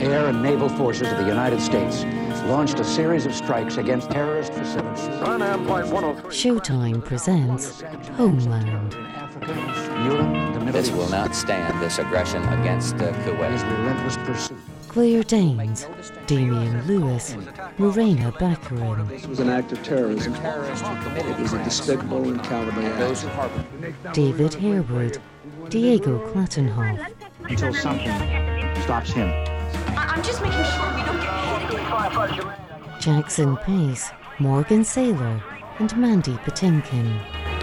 air and naval forces of the United States launched a series of strikes against terrorist facilities. Showtime presents Homeland. This will not stand, this aggression against Kuwait. His relentless pursuit. Claire Danes, Damian Lewis, Morena Baccarin. This was an act of terrorism. It was a despicable and cowardly act. David Harewood, Diego Klattenhoff. Until something stops him. I'm just making sure we don't get hit. Jackson Pace, Morgan Saylor, and Mandy Patinkin.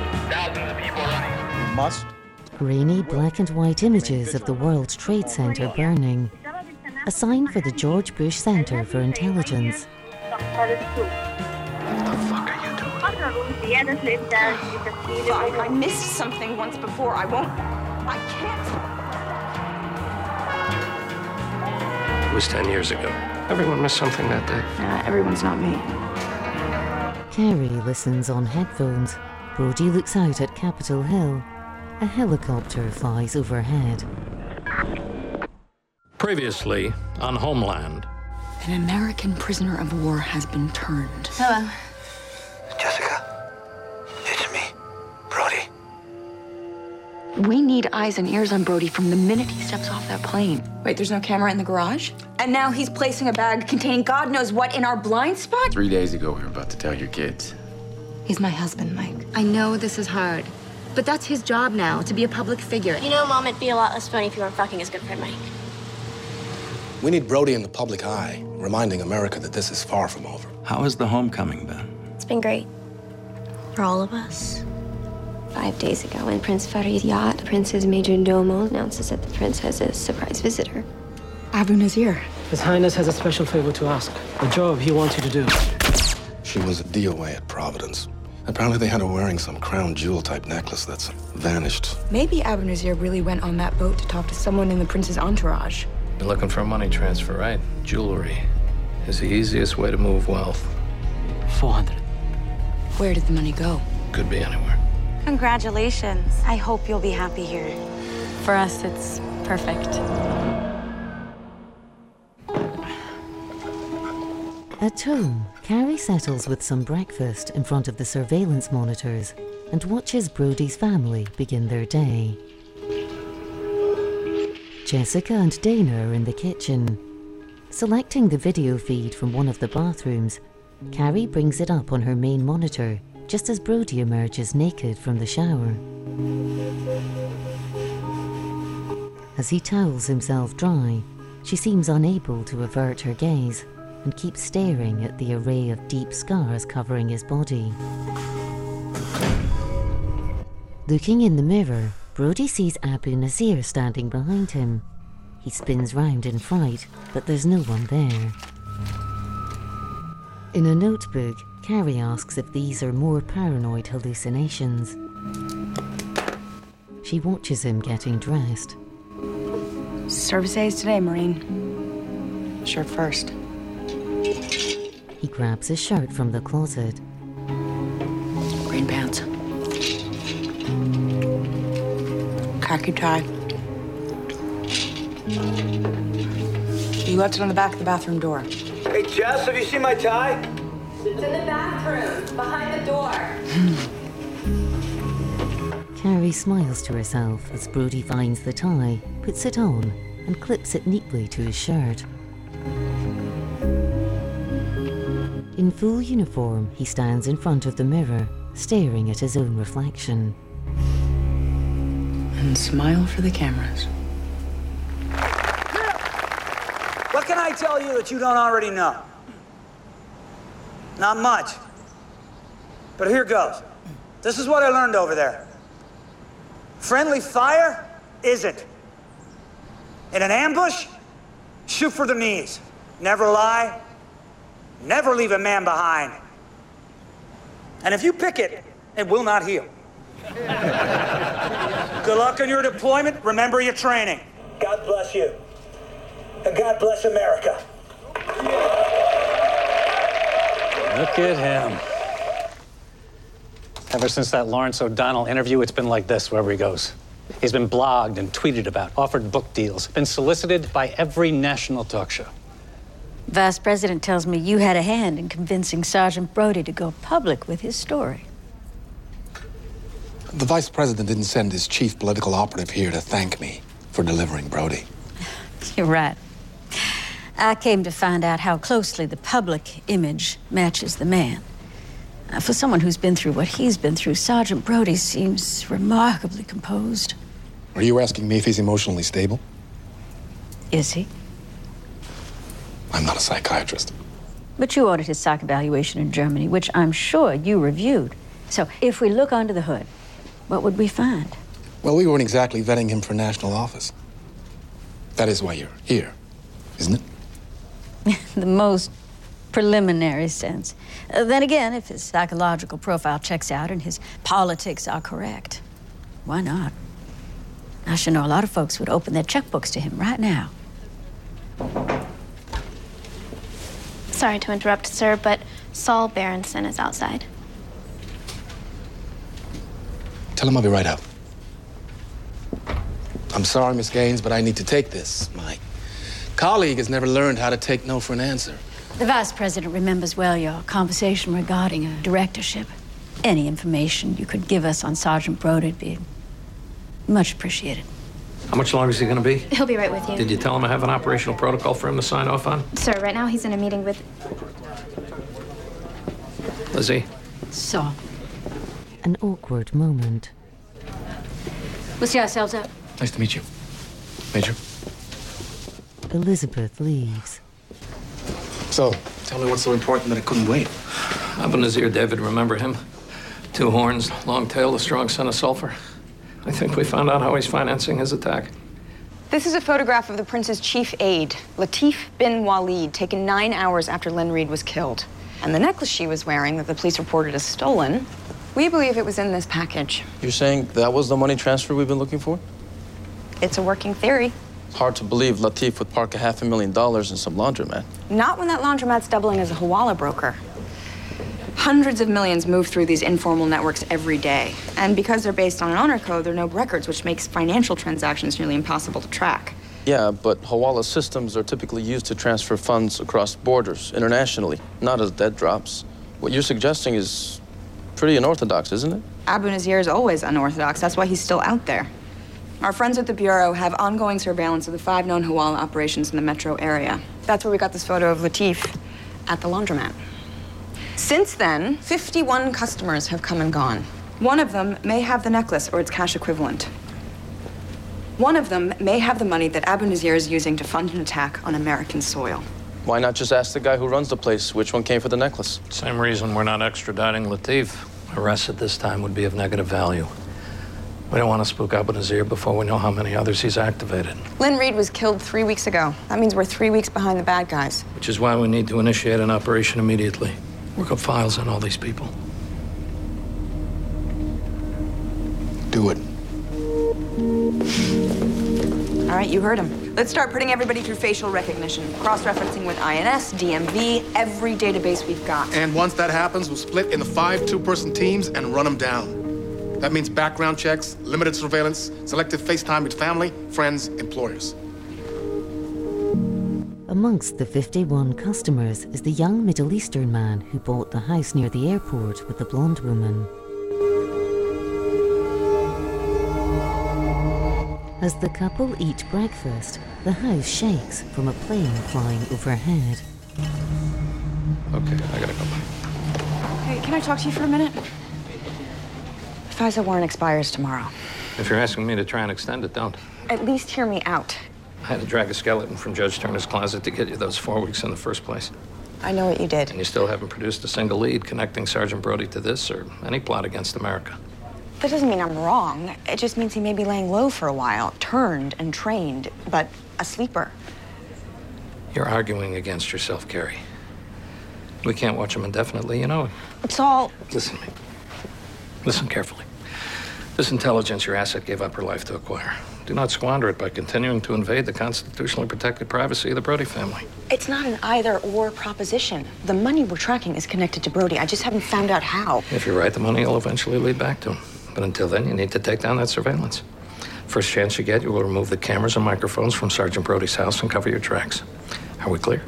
We must. Grainy black and white images of the World Trade Center burning. A sign for the George Bush Center for Intelligence. What the fuck are you doing? I missed something once before. I can't. It was 10 years ago. Everyone missed something that day. Everyone's not me. Carrie listens on headphones. Brody looks out at Capitol Hill. A helicopter flies overhead. Previously on Homeland. An American prisoner of war has been turned. Hello. Jessica, it's me, Brody. We need eyes and ears on Brody from the minute he steps off that plane. Wait, there's no camera in the garage? And now he's placing a bag containing God knows what in our blind spot? 3 days ago, we were about to tell your kids. He's my husband, Mike. I know this is hard, but that's his job now, to be a public figure. You know, Mom, it'd be a lot less funny if you weren't fucking his good friend Mike. We need Brody in the public eye, reminding America that this is far from over. How has the homecoming been? It's been great. For all of us. 5 days ago, when Prince Farid's yacht, the Prince's major domo, announces that the Prince has a surprise visitor. Abu Nazir. His Highness has a special favor to ask. A job he wants you to do. She was a DOA at Providence. Apparently they had her wearing some crown jewel type necklace that's vanished. Maybe Abu Nazir really went on that boat to talk to someone in the Prince's entourage. You're looking for a money transfer, right? Jewelry is the easiest way to move wealth. 400. Where did the money go? Could be anywhere. Congratulations. I hope you'll be happy here. For us, it's perfect. At home, Carrie settles with some breakfast in front of the surveillance monitors and watches Brody's family begin their day. Jessica and Dana are in the kitchen. Selecting the video feed from one of the bathrooms, Carrie brings it up on her main monitor just as Brody emerges naked from the shower. As he towels himself dry, she seems unable to avert her gaze and keeps staring at the array of deep scars covering his body. Looking in the mirror, Brody sees Abu Nazir standing behind him. He spins round in fright, but there's no one there. In a notebook, Carrie asks if these are more paranoid hallucinations. She watches him getting dressed. Service days today, Marine. Shirt first. He grabs his shirt from the closet. Green pants. Khaki tie. You left it on the back of the bathroom door. Hey, Jess, have you seen my tie? It's in the bathroom, behind the door. Carrie smiles to herself as Brody finds the tie, puts it on, and clips it neatly to his shirt. In full uniform, he stands in front of the mirror, staring at his own reflection. And smile for the cameras. What can I tell you that you don't already know? Not much. But here goes. This is what I learned over there. Friendly fire isn't. In an ambush, shoot for the knees. Never lie. Never leave a man behind. And if you pick it, it will not heal. Good luck on your deployment. Remember your training. God bless you. And God bless America. Look at him. Ever since that Lawrence O'Donnell interview, it's been like this wherever he goes. He's been blogged and tweeted about, offered book deals, been solicited by every national talk show. Vice President tells me you had a hand in convincing Sergeant Brody to go public with his story. The Vice President didn't send his chief political operative here to thank me for delivering Brody. You're right. I came to find out how closely the public image matches the man. For someone who's been through what he's been through, Sergeant Brody seems remarkably composed. Are you asking me if he's emotionally stable? Is he? I'm not a psychiatrist. But you ordered his psych evaluation in Germany, which I'm sure you reviewed. So if we look under the hood, what would we find? Well, we weren't exactly vetting him for national office. That is why you're here, isn't it? The most preliminary sense. Then again, if his psychological profile checks out and his politics are correct, why not? I sure know a lot of folks would open their checkbooks to him right now. Sorry to interrupt, sir, but Saul Berenson is outside. Tell him I'll be right out. I'm sorry, Miss Gaines, but I need to take this. My colleague has never learned how to take no for an answer. The Vice President remembers well your conversation regarding a directorship. Any information you could give us on Sergeant Brody would be much appreciated. How much longer is he going to be? He'll be right with you. Did you tell him I have an operational protocol for him to sign off on? Sir, right now he's in a meeting with... Lizzie? Saul. An awkward moment. We'll see ourselves out. Nice to meet you, Major. Elizabeth leaves. So, tell me what's so important that it couldn't wait? Abu Nazir, David, remember him? 2 horns, long tail, a strong son of sulfur. I think we found out how he's financing his attack. This is a photograph of the prince's chief aide, Latif bin Walid, taken 9 hours after Lynn Reed was killed. And the necklace she was wearing that the police reported as stolen, we believe it was in this package. You're saying that was the money transfer we've been looking for? It's a working theory. Hard to believe Latif would park $500,000 in some laundromat. Not when that laundromat's doubling as a hawala broker. Hundreds of millions move through these informal networks every day. And because they're based on an honor code, there are no records, which makes financial transactions nearly impossible to track. Yeah, but hawala systems are typically used to transfer funds across borders, internationally, not as dead drops. What you're suggesting is pretty unorthodox, isn't it? Abu Nazir is always unorthodox. That's why he's still out there. Our friends at the Bureau have ongoing surveillance of the 5 known hawala operations in the metro area. That's where we got this photo of Latif at the laundromat. Since then, 51 customers have come and gone. One of them may have the necklace or its cash equivalent. One of them may have the money that Abu Nazir is using to fund an attack on American soil. Why not just ask the guy who runs the place which one came for the necklace? Same reason we're not extraditing Latif. Arrest at this time would be of negative value. We don't want to spook Abu Nazir before we know how many others he's activated. Lynn Reed was killed 3 weeks ago. That means we're 3 weeks behind the bad guys. Which is why we need to initiate an operation immediately. Work up files on all these people. Do it. All right, you heard him. Let's start putting everybody through facial recognition, cross-referencing with INS, DMV, every database we've got. And once that happens, we'll split into 5 two-person teams and run them down. That means background checks, limited surveillance, selective FaceTime with family, friends, employers. Amongst the 51 customers is the young Middle Eastern man who bought the house near the airport with the blonde woman. As the couple eat breakfast, the house shakes from a plane flying overhead. Okay, I gotta go. Hey, can I talk to you for a minute? FISA warrant expires tomorrow. If you're asking me to try and extend it, don't. At least hear me out. I had to drag a skeleton from Judge Turner's closet to get you those 4 weeks in the first place. I know what you did. And you still haven't produced a single lead connecting Sergeant Brody to this or any plot against America. That doesn't mean I'm wrong. It just means he may be laying low for a while, turned and trained, but a sleeper. You're arguing against yourself, Carrie. We can't watch him indefinitely, you know. It's all... Listen to me. Listen carefully. This intelligence your asset gave up her life to acquire. Do not squander it by continuing to invade the constitutionally protected privacy of the Brody family. It's not an either-or proposition. The money we're tracking is connected to Brody. I just haven't found out how. If you're right, the money will eventually lead back to him. But until then, you need to take down that surveillance. First chance you get, you will remove the cameras and microphones from Sergeant Brody's house and cover your tracks. Are we clear?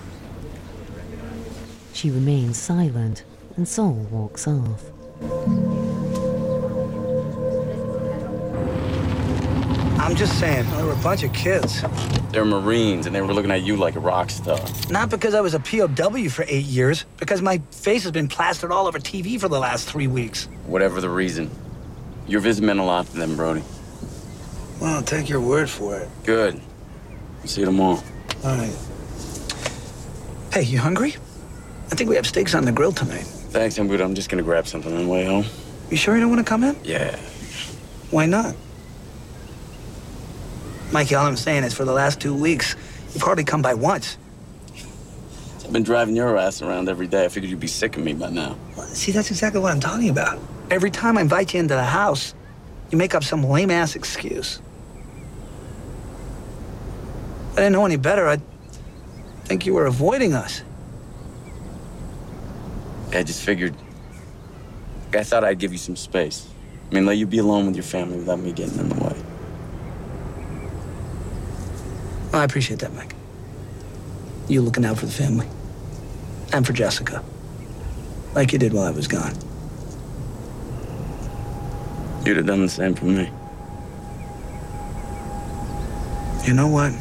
She remains silent, and Saul walks off. I'm just saying, there were a bunch of kids. They're Marines, and they were looking at you like a rock star. Not because I was a POW for 8 years, because my face has been plastered all over TV for the last 3 weeks. Whatever the reason. Your visit meant a lot to them, Brody. Well, I'll take your word for it. Good. See you tomorrow. All right. Hey, you hungry? I think we have steaks on the grill tonight. Thanks, I'm good. I'm just gonna grab something on the way home. You sure you don't want to come in? Yeah. Why not? Mikey, all I'm saying is for the last 2 weeks, you've hardly come by once. I've been driving your ass around every day. I figured you'd be sick of me by now. See, that's exactly what I'm talking about. Every time I invite you into the house, you make up some lame-ass excuse. If I didn't know any better, I'd think you were avoiding us. I just figured... I thought I'd give you some space. I mean, let you be alone with your family without me getting in the way. Well, I appreciate that, Mike. You looking out for the family. And for Jessica. Like you did while I was gone. You'd have done the same for me. You know what?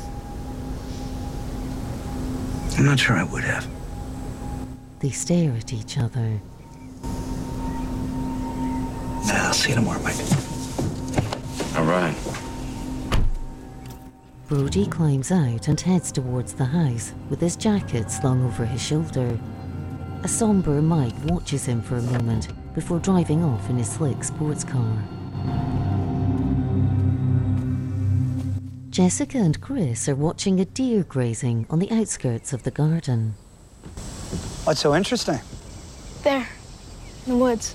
I'm not sure I would have. They stare at each other. I'll see you tomorrow, Mike. All right. Brody climbs out and heads towards the house with his jacket slung over his shoulder. A somber Mike watches him for a moment before driving off in his slick sports car. Jessica and Chris are watching a deer grazing on the outskirts of the garden. What's so interesting? There, in the woods.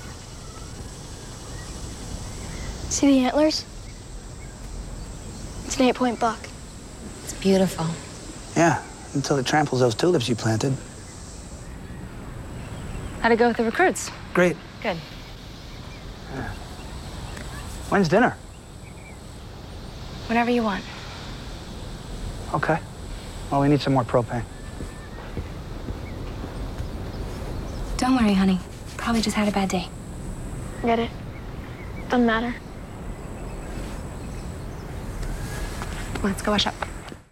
See the antlers? It's an 8-point buck. It's beautiful. Yeah, until it tramples those tulips you planted. How'd it go with the recruits? Great. Good. When's dinner? Whenever you want. Okay. Well, we need some more propane. Don't worry, honey. Probably just had a bad day. Get it? Doesn't matter. Let's go wash up.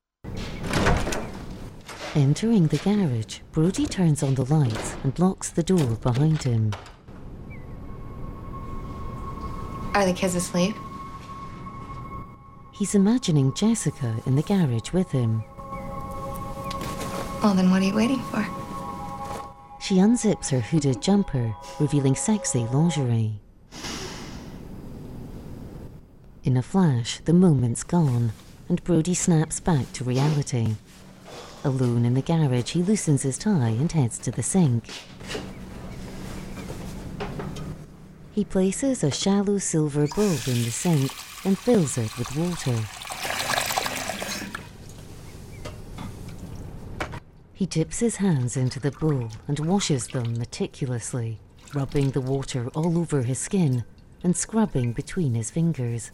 Entering the garage, Brody turns on the lights and locks the door behind him. Are the kids asleep? He's imagining Jessica in the garage with him. Well, then what are you waiting for? She unzips her hooded jumper, revealing sexy lingerie. In a flash, the moment's gone, and Brody snaps back to reality. Alone in the garage, he loosens his tie and heads to the sink. He places a shallow silver bowl in the sink and fills it with water. He dips his hands into the bowl and washes them meticulously, rubbing the water all over his skin and scrubbing between his fingers.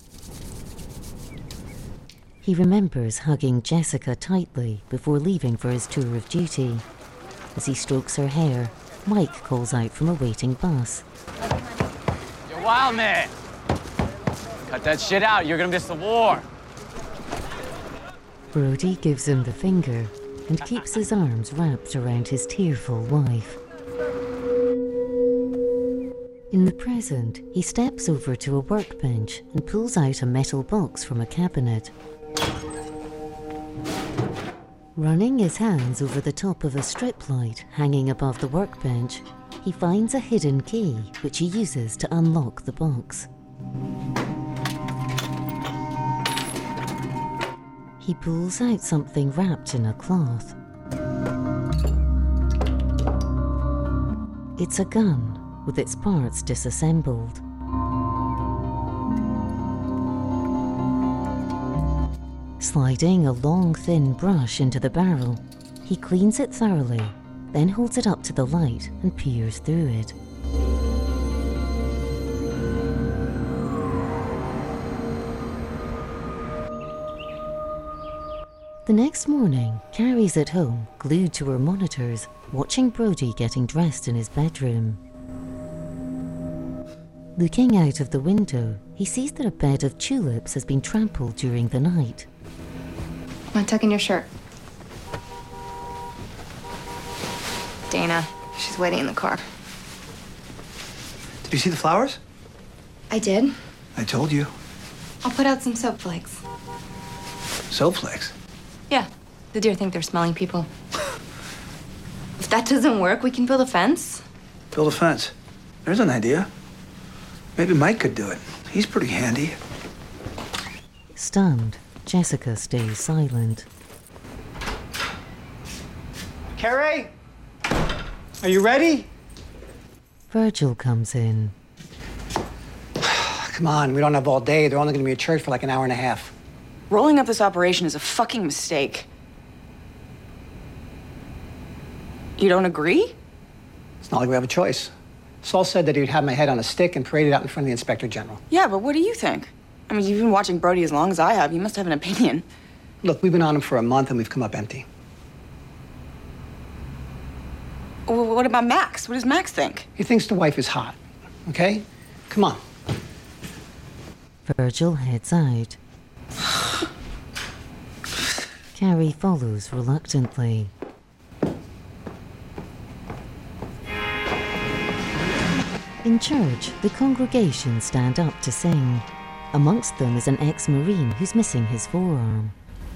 He remembers hugging Jessica tightly before leaving for his tour of duty. As he strokes her hair, Mike calls out from a waiting bus. You're wild, man. Cut that shit out. You're gonna miss the war. Brody gives him the finger and keeps his arms wrapped around his tearful wife. In the present, he steps over to a workbench and pulls out a metal box from a cabinet. Running his hands over the top of a strip light hanging above the workbench, he finds a hidden key which he uses to unlock the box. He pulls out something wrapped in a cloth. It's a gun with its parts disassembled. Sliding a long, thin brush into the barrel, he cleans it thoroughly, then holds it up to the light and peers through it. The next morning, Carrie's at home, glued to her monitors, watching Brody getting dressed in his bedroom. Looking out of the window, he sees that a bed of tulips has been trampled during the night. Want to tuck in your shirt? Dana, she's waiting in the car. Did you see the flowers? I did. I told you. I'll put out some soap flakes. Soap flakes? Yeah, the deer think they're smelling people. If that doesn't work, we can build a fence. Build a fence. There's an idea. Maybe Mike could do it. He's pretty handy. Stunned, Jessica stays silent. Carrie? Are you ready? Virgil comes in. Come on, we don't have all day. They're only going to be at church for like an hour and a half. Rolling up this operation is a fucking mistake. You don't agree? It's not like we have a choice. Saul said that he would have my head on a stick and parade it out in front of the Inspector General. Yeah, but what do you think? I mean, you've been watching Brody as long as I have. You must have an opinion. Look, we've been on him for a month and we've come up empty. What about Max? What does Max think? He thinks the wife is hot, okay? Come on. Virgil heads out. Carrie follows reluctantly. In church, the congregation stand up to sing. Amongst them is an ex-Marine who's missing his forearm.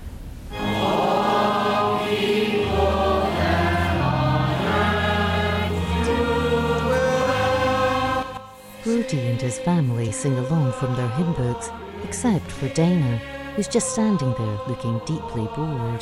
Brody and his family sing along from their hymn books, except for Dana, who's just standing there looking deeply bored.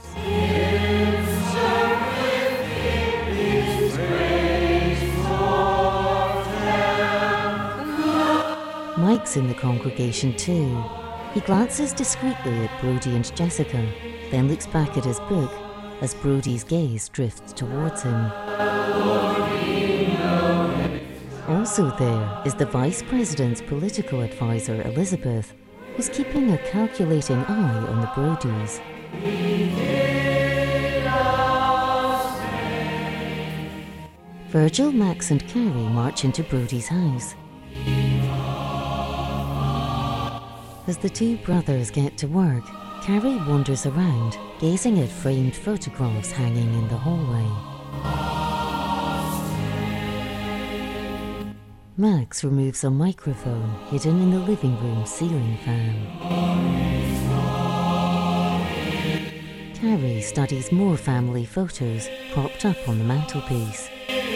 Mike's in the congregation too. He glances discreetly at Brody and Jessica, then looks back at his book as Brody's gaze drifts towards him. Also there is the Vice President's political advisor, Elizabeth, who's keeping a calculating eye on the Brodys. Virgil, Max and Carrie march into Brody's house. As the two brothers get to work, Carrie wanders around, gazing at framed photographs hanging in the hallway. Max removes a microphone hidden in the living room ceiling fan. Carrie studies more family photos propped up on the mantelpiece.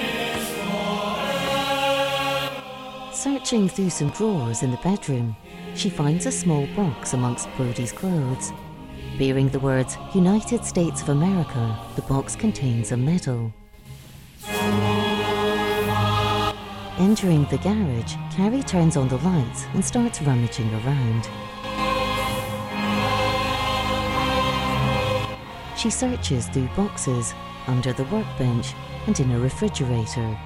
Searching through some drawers in the bedroom, she finds a small box amongst Brody's clothes. Bearing the words United States of America, the box contains a medal. Entering the garage, Carrie turns on the lights and starts rummaging around. She searches through boxes, under the workbench, and in a refrigerator.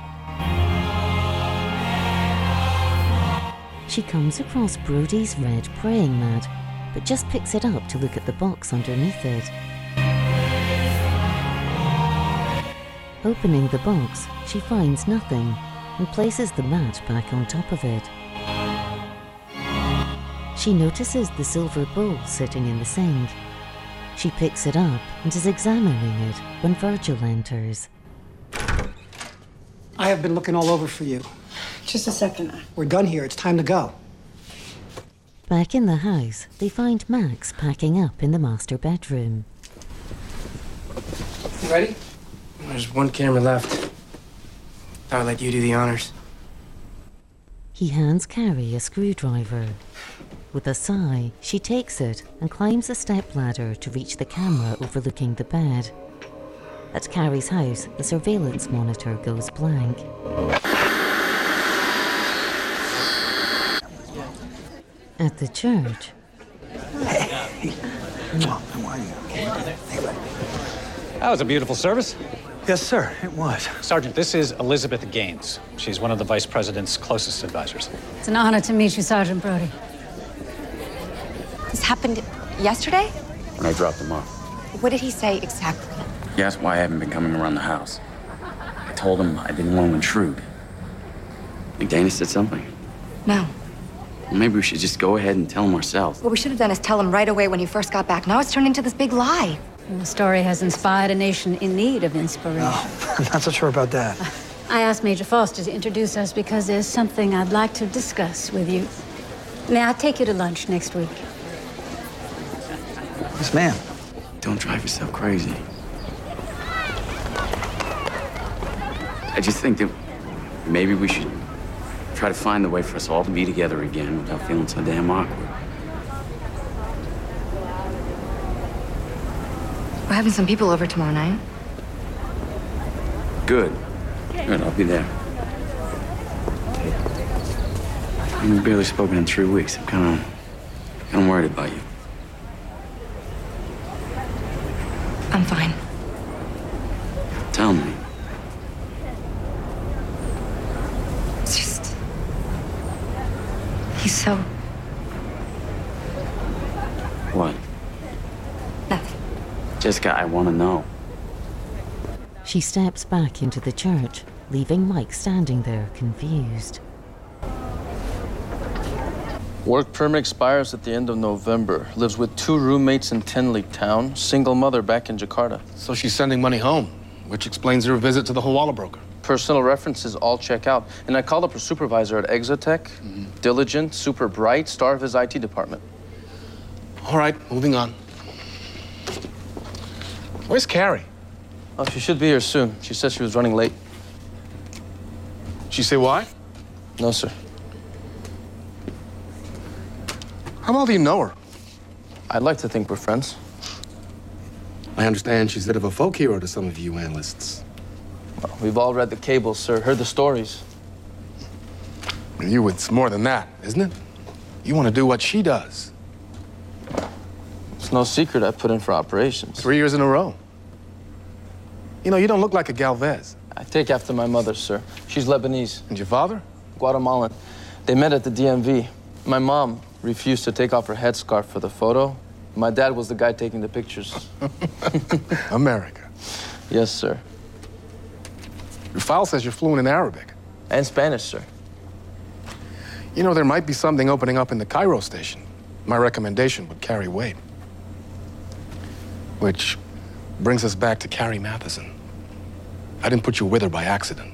She comes across Brody's red praying mat, but just picks it up to look at the box underneath it. Opening the box, she finds nothing and places the mat back on top of it. She notices the silver bowl sitting in the sink. She picks it up and is examining it when Virgil enters. I have been looking all over for you. Just a second. We're done here. It's time to go. Back in the house, they find Max packing up in the master bedroom. You ready? There's one camera left. Thought I'd let you do the honors. He hands Carrie a screwdriver. With a sigh, she takes it and climbs a stepladder to reach the camera overlooking the bed. At Carrie's house, the surveillance monitor goes blank. At the church... That was a beautiful service. Yes, sir, it was. Sergeant, this is Elizabeth Gaines. She's one of the Vice President's closest advisors. It's an honor to meet you, Sergeant Brody. This happened yesterday? When I dropped them off. What did he say exactly? He asked why I haven't been coming around the house. I told him I didn't want to intrude. Think Dana said something? No. Well, maybe we should just go ahead and tell him ourselves. What we should have done is tell him right away when he first got back. Now it's turned into this big lie. And the story has inspired a nation in need of inspiration. No, I'm not so sure about that. I asked Major Foster to introduce us because there's something I'd like to discuss with you. May I take you to lunch next week? Yes, ma'am. Don't drive yourself crazy. I just think that maybe we should try to find a way for us all to be together again without feeling so damn awkward. We're having some people over tomorrow night. Good. Good, I'll be there. We've barely spoken in 3 weeks. I'm kind of worried about you. I'm fine. Tell me. It's just... He's so... What? Nothing. Jessica, I want to know. She steps back into the church, leaving Mike standing there, confused. Work permit expires at the end of November. Lives with 2 roommates in Tenley Town. Single mother back in Jakarta. So she's sending money home, which explains her visit to the Hawala broker. Personal references all check out. And I called up her supervisor at Exotech. Diligent, super bright, star of his IT department. All right, moving on. Where's Carrie? Oh, she should be here soon. She said she was running late. She say why? No, sir. How well do you know her? I'd like to think we're friends. I understand she's a bit of a folk hero to some of you analysts. Well, we've all read the cables, sir, heard the stories. You, it's more than that, isn't it? You want to do what she does. It's no secret I put in for operations. 3 years in a row. You know, you don't look like a Galvez. I take after my mother, sir. She's Lebanese. And your father? Guatemalan. They met at the DMV. My mom refused to take off her headscarf for the photo. My dad was the guy taking the pictures. America. Yes, sir. Your file says you're fluent in Arabic. And Spanish, sir. You know, there might be something opening up in the Cairo station. My recommendation would carry weight. Which brings us back to Carrie Matheson. I didn't put you with her by accident.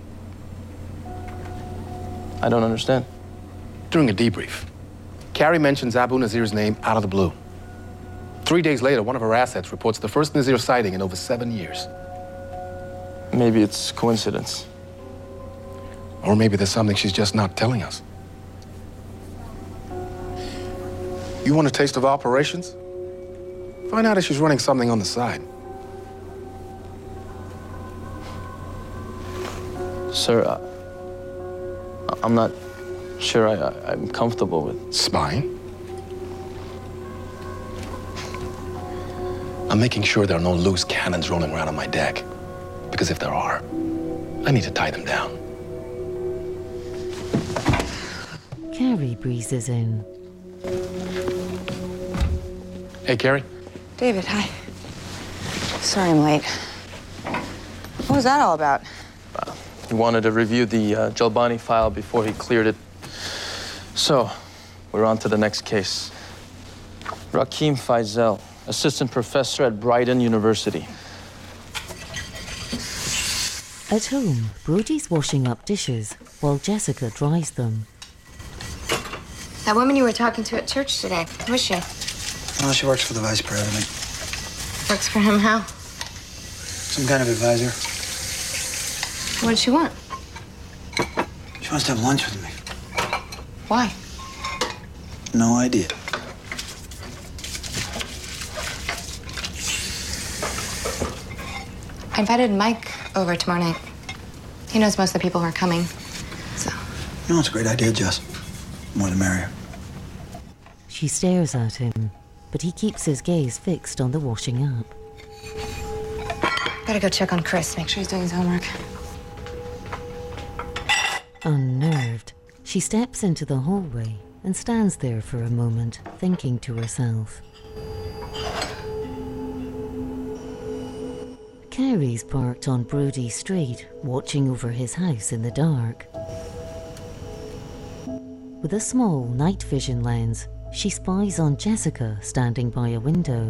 I don't understand. During a debrief, Carrie mentions Abu Nazir's name out of the blue. 3 days later, one of her assets reports the first Nazir sighting in over 7 years. Maybe it's coincidence. Or maybe there's something she's just not telling us. You want a taste of operations? Find out if she's running something on the side. Sir, I'm not sure I'm comfortable with... Spying? I'm making sure there are no loose cannons rolling around on my deck. Because if there are, I need to tie them down. Carrie breezes in. Hey, Carrie. David, hi. Sorry I'm late. What was that all about? He wanted to review the Jalbani file before he cleared it. So, we're on to the next case. Rakim Faisal, assistant professor at Brighton University. At home, Brody's washing up dishes while Jessica dries them. That woman you were talking to at church today, who is she? Oh, she works for the vice president. Works for him how? Some kind of advisor. What does she want? She wants to have lunch with me. Why? No idea. I invited Mike over tomorrow night. He knows most of the people who are coming, so... You know, it's a great idea, Jess. The more the merrier. She stares at him, but he keeps his gaze fixed on the washing up. Gotta go check on Chris, make sure he's doing his homework. Unnerved, she steps into the hallway and stands there for a moment, thinking to herself. Carrie's parked on Brody Street, watching over his house in the dark. With a small night vision lens, she spies on Jessica standing by a window.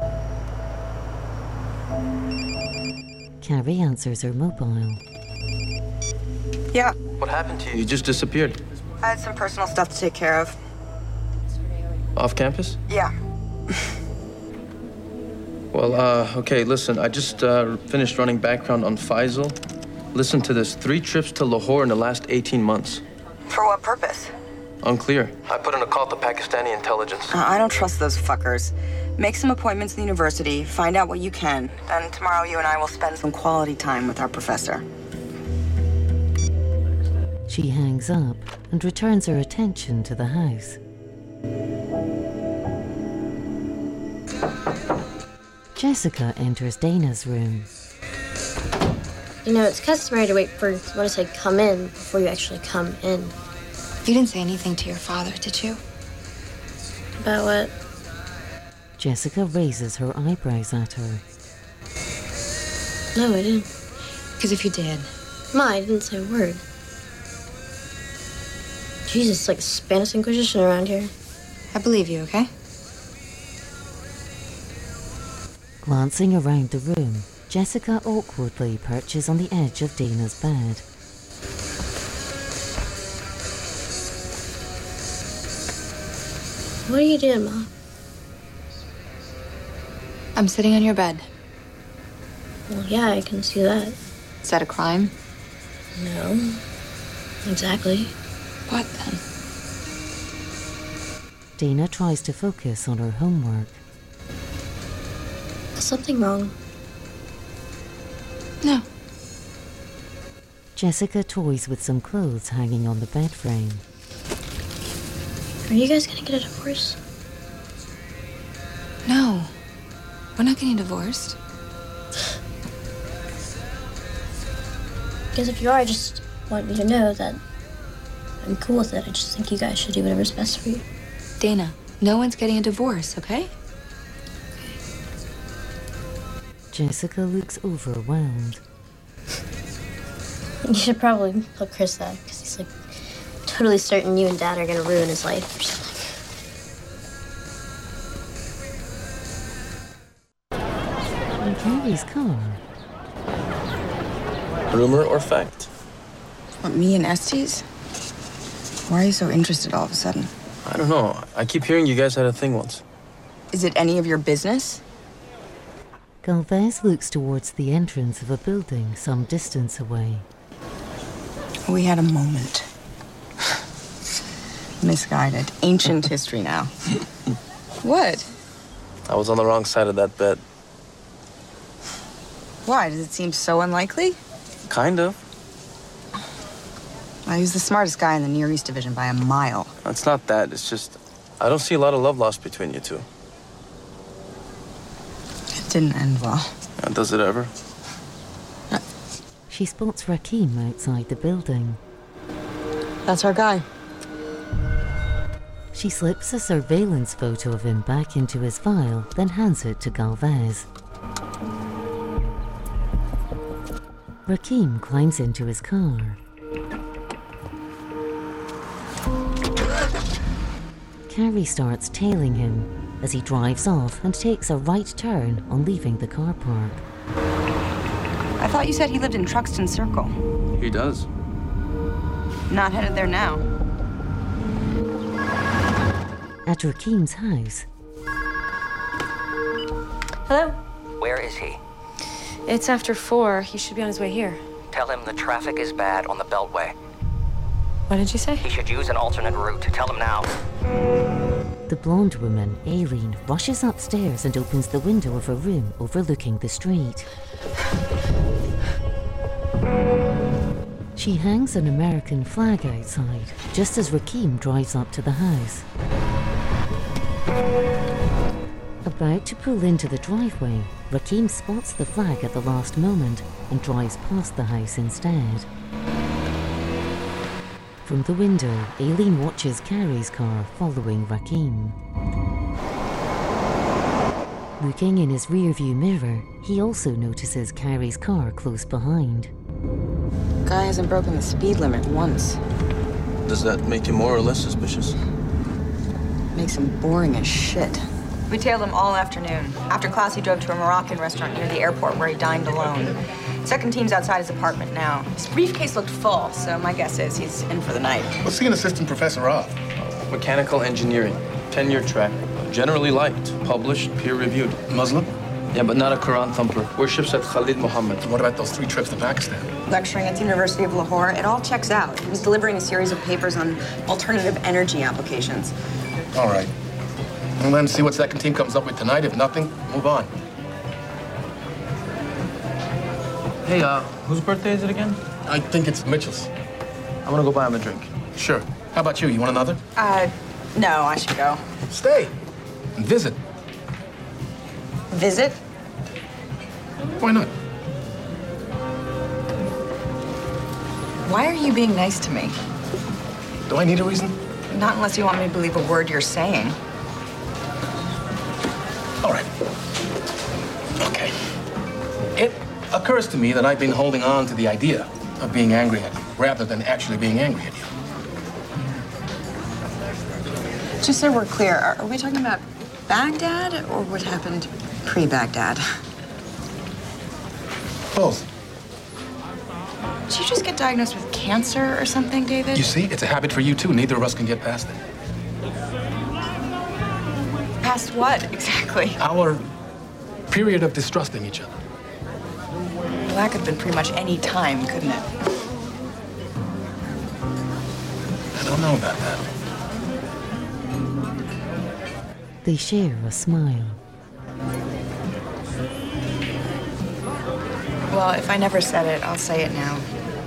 Carrie answers her mobile. Yeah, What happened to you? You just disappeared. I had some personal stuff to take care of. Off campus? Yeah. Well, okay, listen, I just finished running background on Faisal. Listen to this, 3 trips to Lahore in the last 18 months. For what purpose? Unclear. I put in a call to Pakistani intelligence. I don't trust those fuckers. Make some appointments in the university, find out what you can. Then tomorrow you and I will spend some quality time with our professor. She hangs up and returns her attention to the house. Jessica enters Dana's room. You know, it's customary to wait for someone to say come in before you actually come in. You didn't say anything to your father, did you? About what? Jessica raises her eyebrows at her. No, I didn't. Because if you did... Ma, I didn't say a word. Jesus, it's like Spanish Inquisition around here. I believe you, okay? Glancing around the room, Jessica awkwardly perches on the edge of Dana's bed. What are you doing, Ma? I'm sitting on your bed. Well, yeah, I can see that. Is that a crime? No. Exactly. What then? Dana tries to focus on her homework. Is something wrong? No. Jessica toys with some clothes hanging on the bed frame. Are you guys gonna get a divorce? No. We're not getting divorced. Because if you are, I just want you to know that I'm cool with it. I just think you guys should do whatever's best for you. Dana, no one's getting a divorce, okay? Jessica looks overwhelmed. You should probably tell Chris that, because he's like totally certain you and Dad are gonna ruin his life or something. In Carrie's car. Rumor or fact? What, me and Estes? Why are you so interested all of a sudden? I don't know. I keep hearing you guys had a thing once. Is it any of your business? Galvez looks towards the entrance of a building some distance away. We had a moment. Misguided. Ancient history now. What? I was on the wrong side of that bet. Why? Does it seem so unlikely? Kind of. Well, he's the smartest guy in the Near East Division by a mile. It's not that. It's just, I don't see a lot of love lost between you two. It didn't end well. Does it ever? She spots Rakim outside the building. That's our guy. She slips a surveillance photo of him back into his file, then hands it to Galvez. Rakim climbs into his car. Carrie starts tailing him as he drives off and takes a right turn on leaving the car park. I thought you said he lived in Truxton Circle. He does. Not headed there now. At Rakim's house. Hello? Where is he? It's after 4. He should be on his way here. Tell him the traffic is bad on the Beltway. What did you say? He should use an alternate route. Tell him now. The blonde woman, Aileen, rushes upstairs and opens the window of her room overlooking the street. She hangs an American flag outside, just as Rakim drives up to the house. About to pull into the driveway, Rakim spots the flag at the last moment and drives past the house instead. From the window, Aileen watches Carrie's car following Rakim. Looking in his rearview mirror, he also notices Carrie's car close behind. Guy hasn't broken the speed limit once. Does that make you more or less suspicious? Makes him boring as shit. We tailed him all afternoon. After class, he drove to a Moroccan restaurant near the airport where he dined alone. Second team's outside his apartment now. His briefcase looked full, so my guess is he's in for the night. What's he an assistant professor of? Mechanical engineering, 10-year track. Generally liked, published, peer-reviewed. Muslim? Yeah, but not a Quran thumper. Worships at Khalid Muhammad. What about those 3 trips to Pakistan? Lecturing at the University of Lahore, it all checks out. He was delivering a series of papers on alternative energy applications. All right. We'll then see what second team comes up with tonight. If nothing, move on. Hey, whose birthday is it again? I think it's Mitchell's. I'm gonna go buy him a drink. Sure. How about you? You want another? No, I should go. Stay and visit. Visit? Why not? Why are you being nice to me? Do I need a reason? Not unless you want me to believe a word you're saying. All right. Okay. It occurs to me that I've been holding on to the idea of being angry at you rather than actually being angry at you. Just so we're clear, are we talking about Baghdad or what happened pre-Baghdad? Both. Did you just get diagnosed with cancer or something, David? You see, it's a habit for you too. Neither of us can get past it. Past what, exactly? Our period of distrusting each other. Well, that could have been pretty much any time, couldn't it? I don't know about that. They share a smile. Well, if I never said it, I'll say it now.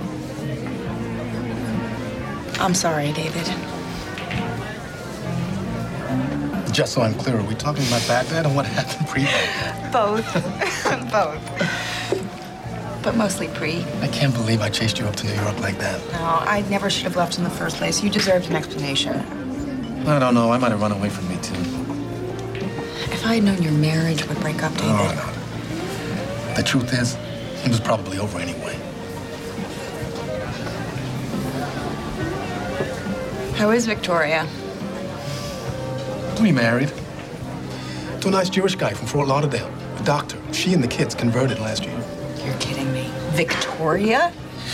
I'm sorry, David. Just so I'm clear, are we talking about Baghdad and what happened pre-Baghdad? Both. Both. But mostly pre. I can't believe I chased you up to New York like that. No, I never should have left in the first place. You deserved an explanation. I don't know. I might have run away from me, too. If I had known your marriage would break up, David. Oh, no. The truth is, it was probably over anyway. How is Victoria? We married. To a nice Jewish guy from Fort Lauderdale, a doctor. She and the kids converted last year. You're kidding me. Victoria?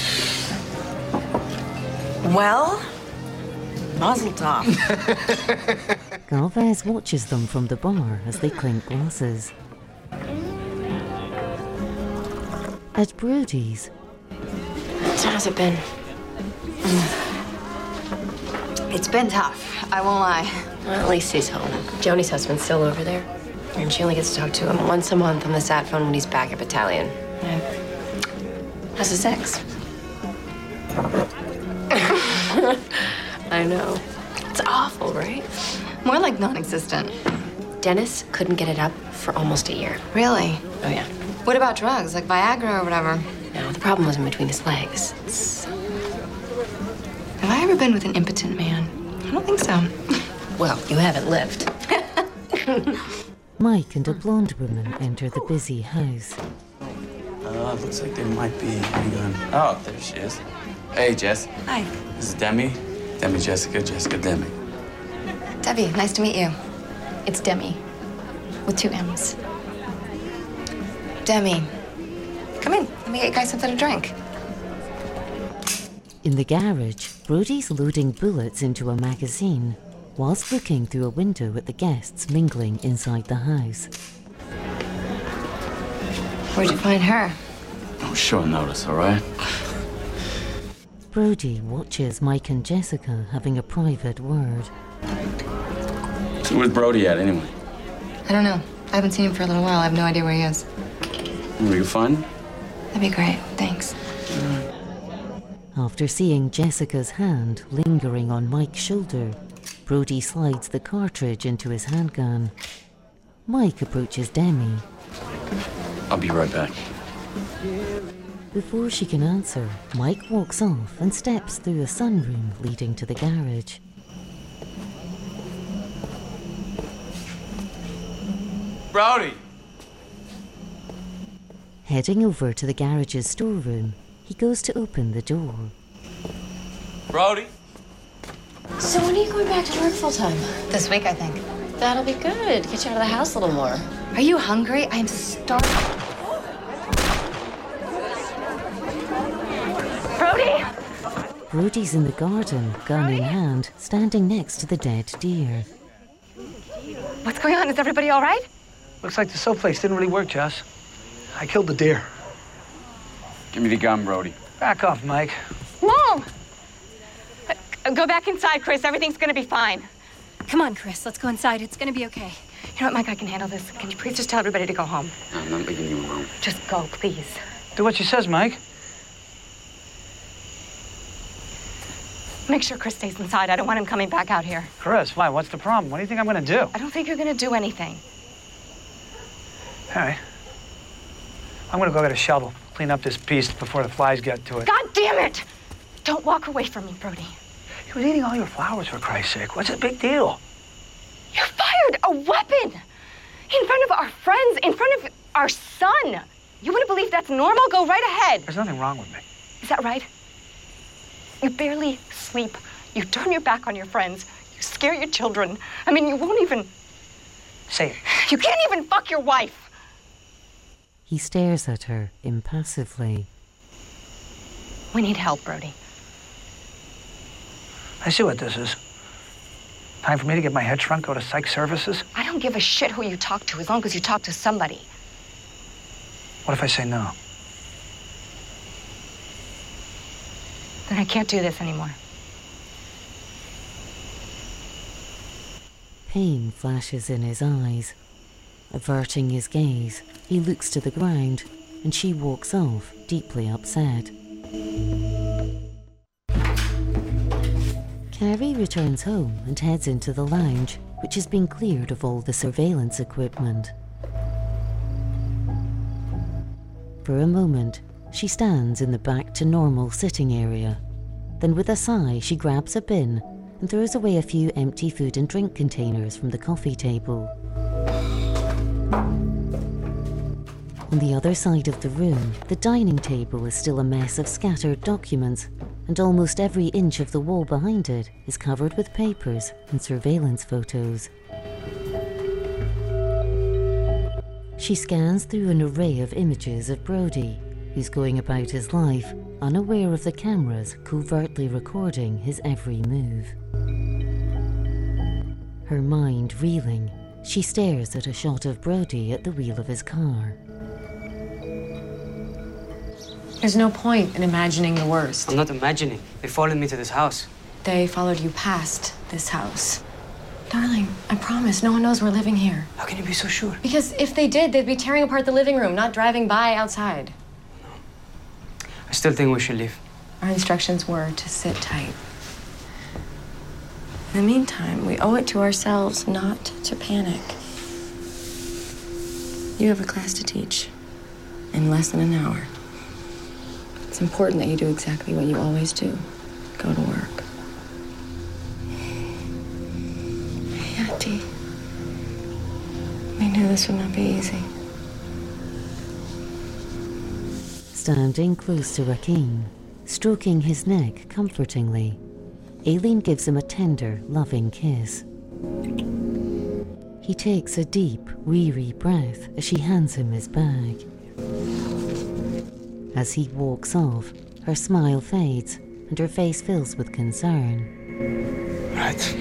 Well, mazel tov. Galvez watches them from the bar as they clink glasses. At Brody's. So how's it been? It's been tough, I won't lie. Well, at least he's home. Joni's husband's still over there. And she only gets to talk to him once a month on the sat phone when he's back at battalion. Yeah. How's his ex? I know. It's awful, right? More like non-existent. Dennis couldn't get it up for almost a year. Really? Oh, yeah. What about drugs, like Viagra or whatever? No, the problem wasn't between his legs. Have I ever been with an impotent man? I don't think so. Well, you haven't lived. Mike and a blonde woman enter the busy house. Looks like there might be. Hang on. Oh, there she is. Hey, Jess. Hi. This is Demi. Demi Jessica, Jessica Demi. Debbie, nice to meet you. It's Demi, with 2 M's. Demi, come in. Let me get you guys something to drink. In the garage, Brody's loading bullets into a magazine whilst looking through a window at the guests mingling inside the house. Where'd you find her? Oh, short notice, all right? Brody watches Mike and Jessica having a private word. So where's Brody at, anyway? I don't know. I haven't seen him for a little while. I have no idea where he is. We can find him? That'd be great. Thanks. After seeing Jessica's hand lingering on Mike's shoulder, Brody slides the cartridge into his handgun. Mike approaches Demi. I'll be right back. Before she can answer, Mike walks off and steps through a sunroom leading to the garage. Brody, Heading over to the garage's storeroom, he goes to open the door. Brody? So when are you going back to work full time? This week, I think. That'll be good. Get you out of the house a little more. Are you hungry? I am starving. Brody! Brody's in the garden, gun in hand, standing next to the dead deer. What's going on? Is everybody all right? Looks like the soap place didn't really work, Jess. I killed the deer. Give me the gun, Brody. Back off, Mike. Mom! Go back inside, Chris. Everything's gonna be fine. Come on, Chris. Let's go inside. It's gonna be okay. You know what, Mike? I can handle this. Can you please just tell everybody to go home? No, I'm not leaving you alone. Just go, please. Do what she says, Mike. Make sure Chris stays inside. I don't want him coming back out here. Chris, why? What's the problem? What do you think I'm gonna do? I don't think you're gonna do anything. All right. I'm gonna go get a shovel, clean up this piece before the flies get to it. God damn it! Don't walk away from me, Brody. He was eating all your flowers, for Christ's sake. What's the big deal? You fired a weapon! In front of our friends, in front of our son. You wouldn't believe that's normal? Go right ahead. There's nothing wrong with me. Is that right? You barely sleep. You turn your back on your friends. You scare your children. I mean, you won't even... Say it. You can't even fuck your wife. He stares at her impassively. We need help, Brody. I see what this is. Time for me to get my head shrunk, go to psych services? I don't give a shit who you talk to as long as you talk to somebody. What if I say no? Then I can't do this anymore. Pain flashes in his eyes. Averting his gaze, he looks to the ground, and she walks off, deeply upset. Carrie returns home and heads into the lounge, which has been cleared of all the surveillance equipment. For a moment, she stands in the back-to-normal sitting area. Then with a sigh, she grabs a bin and throws away a few empty food and drink containers from the coffee table. On the other side of the room, the dining table is still a mess of scattered documents, and almost every inch of the wall behind it is covered with papers and surveillance photos. She scans through an array of images of Brody, who's going about his life, unaware of the cameras covertly recording his every move. Her mind reeling, she stares at a shot of Brody at the wheel of his car. There's no point in imagining the worst. I'm not imagining. They followed me to this house. They followed you past this house. Darling, I promise, no one knows we're living here. How can you be so sure? Because if they did, they'd be tearing apart the living room, not driving by outside. I still think we should leave. Our instructions were to sit tight. In the meantime, we owe it to ourselves not to panic. You have a class to teach in less than an hour. It's important that you do exactly what you always do. Go to work. Hey, Auntie. We knew this would not be easy. Standing close to Rakeem, stroking his neck comfortingly, Aileen gives him a tender, loving kiss. He takes a deep, weary breath as she hands him his bag. As he walks off, her smile fades and her face fills with concern. Right.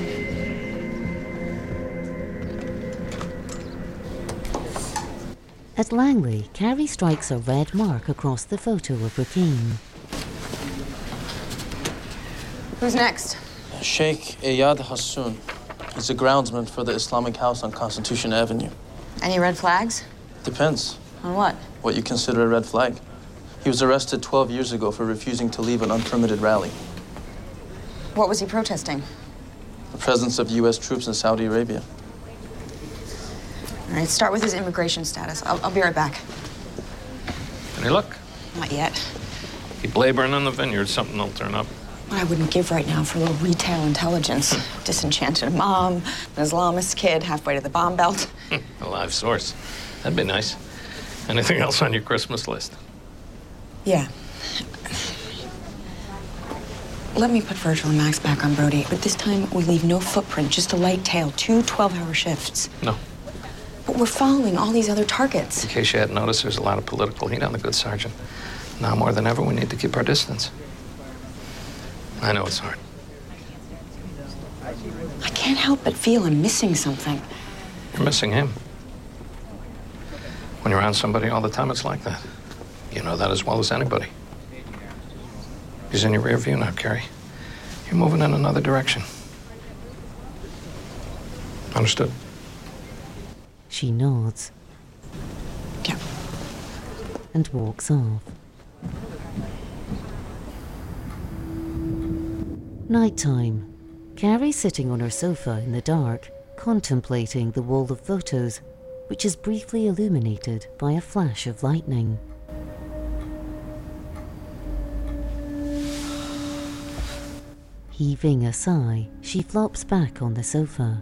At Langley, Carrie strikes a red mark across the photo of Rakeem. Who's next? Sheikh Ayad Hassoun. He's a groundsman for the Islamic House on Constitution Avenue. Any red flags? Depends. On what? What you consider a red flag. He was arrested 12 years ago for refusing to leave an unpermitted rally. What was he protesting? The presence of U.S. troops in Saudi Arabia. All right, start with his immigration status. I'll be right back. Any luck? Not yet. Keep laboring in the vineyard, something will turn up. What I wouldn't give right now for a little retail intelligence. Disenchanted mom, an Islamist kid halfway to the bomb belt. A live source. That'd be nice. Anything else on your Christmas list? Yeah. Let me put Virgil and Max back on Brody, but this time we leave no footprint, just a light tail, 2 12-hour shifts. No. But we're following all these other targets. In case you hadn't noticed, there's a lot of political heat on the good sergeant. Now more than ever, we need to keep our distance. I know it's hard. I can't help but feel I'm missing something. You're missing him. When you're around somebody all the time, it's like that. You know that as well as anybody. He's in your rear view now, Carrie. You're moving in another direction. Understood? She nods. Yeah. And walks off. Nighttime. Carrie's sitting on her sofa in the dark, contemplating the wall of photos, which is briefly illuminated by a flash of lightning. Heaving a sigh, she flops back on the sofa.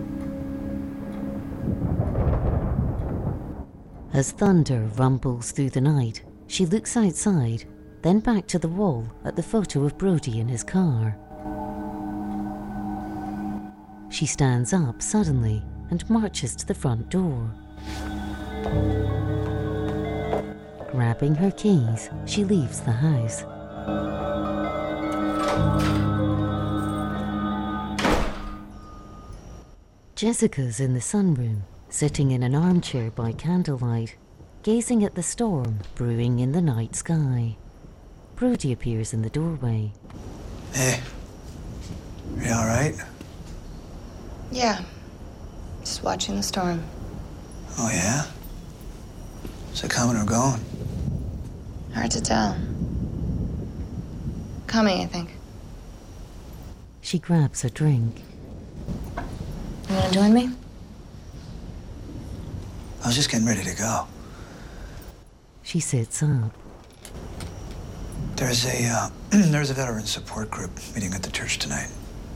As thunder rumbles through the night, she looks outside, then back to the wall at the photo of Brody in his car. She stands up suddenly and marches to the front door. Grabbing her keys, she leaves the house. Jessica's in the sunroom, sitting in an armchair by candlelight, gazing at the storm brewing in the night sky. Brody appears in the doorway. Hey, you all right? Yeah. Just watching the storm. Oh, yeah? Is it coming or going? Hard to tell. Coming, I think. She grabs a drink. You wanna join me? I was just getting ready to go. She sits up. There's a veteran support group meeting at the church tonight.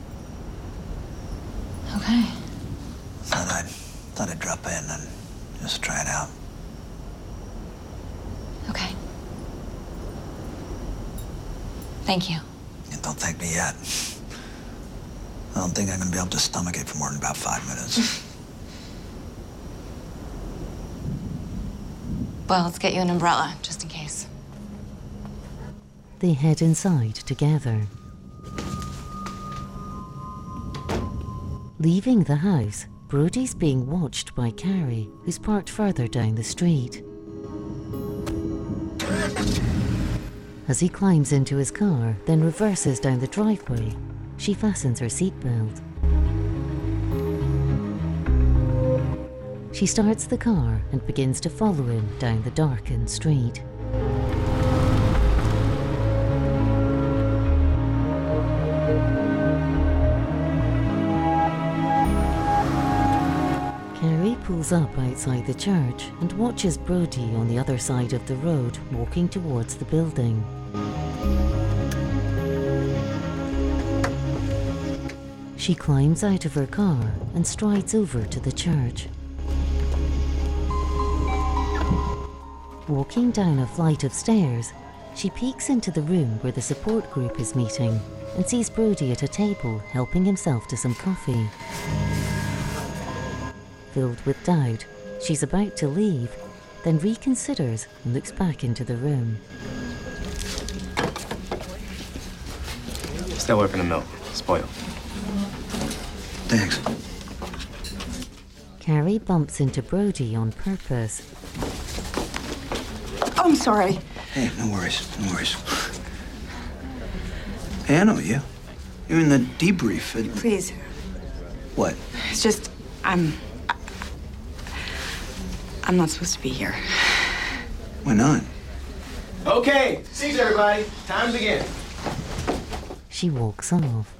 Okay. Thought I'd drop in and just try it out. Okay. Thank you. And don't thank me yet. I don't think I'm gonna be able to stomach it for more than about 5 minutes. Well, let's get you an umbrella, just in case. They head inside together. Leaving the house, Brody's being watched by Carrie, who's parked further down the street. As he climbs into his car, then reverses down the driveway, she fastens her seatbelt. She starts the car and begins to follow him down the darkened street. Carrie pulls up outside the church and watches Brody on the other side of the road walking towards the building. She climbs out of her car and strides over to the church. Walking down a flight of stairs, she peeks into the room where the support group is meeting and sees Brody at a table helping himself to some coffee. Filled with doubt, she's about to leave, then reconsiders and looks back into the room. Still working the milk. Spoiled. Thanks. Carrie bumps into Brody on purpose. Oh, I'm sorry. Hey, no worries, no worries. Hey, I know you. You're in the debrief. Please. What? It's just, I'm not supposed to be here. Why not? Okay, seats everybody. Time to begin. She walks off.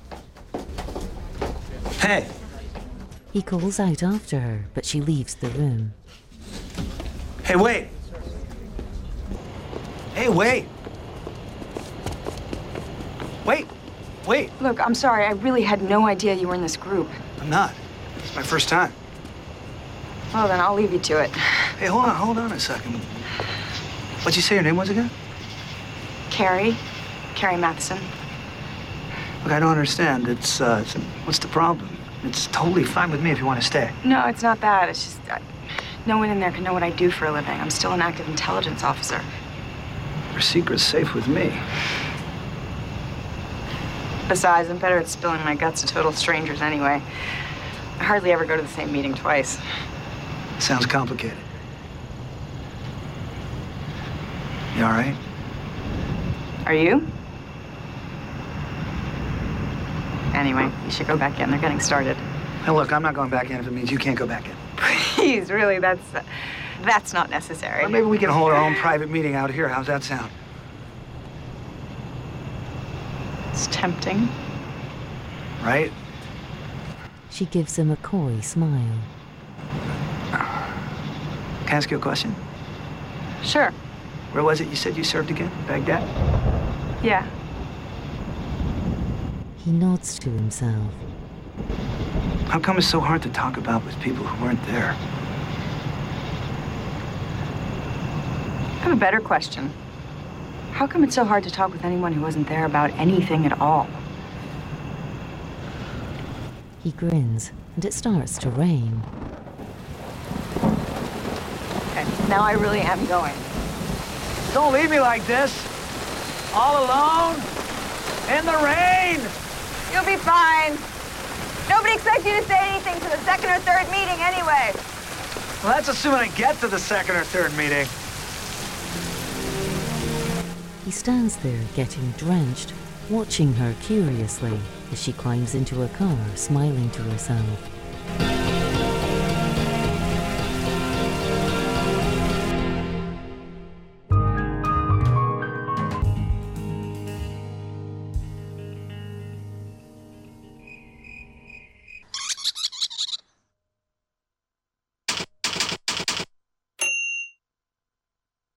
Hey! He calls out after her, but she leaves the room. Hey, wait! Hey, wait! Wait! Wait! Look, I'm sorry. I really had no idea you were in this group. I'm not. It's my first time. Well, then I'll leave you to it. Hey, hold on a second. What'd you say your name was again? Carrie Matheson. Look, I don't understand. What's the problem? It's totally fine with me if you want to stay. No, it's not that. It's just no one in there can know what I do for a living. I'm still an active intelligence officer. Your secret's safe with me. Besides, I'm better at spilling my guts to total strangers anyway. I hardly ever go to the same meeting twice. Sounds complicated. You all right? Are you? Anyway, you should go back in. They're getting started. Now look, I'm not going back in if it means you can't go back in. Please, really, that's not necessary. Well, maybe we can hold our own private meeting out here. How's that sound? It's tempting. Right? She gives him a coy smile. Can I ask you a question? Sure. Where was it you said you served again? Baghdad? Yeah. He nods to himself. How come it's so hard to talk about with people who weren't there? I have a better question. How come it's so hard to talk with anyone who wasn't there about anything at all? He grins, and it starts to rain. Okay, now I really am going. Don't leave me like this. All alone. In the rain. You'll be fine. Nobody expects you to say anything to the second or third meeting anyway. Well, that's assuming I get to the second or third meeting. He stands there getting drenched, watching her curiously as she climbs into a car, smiling to herself.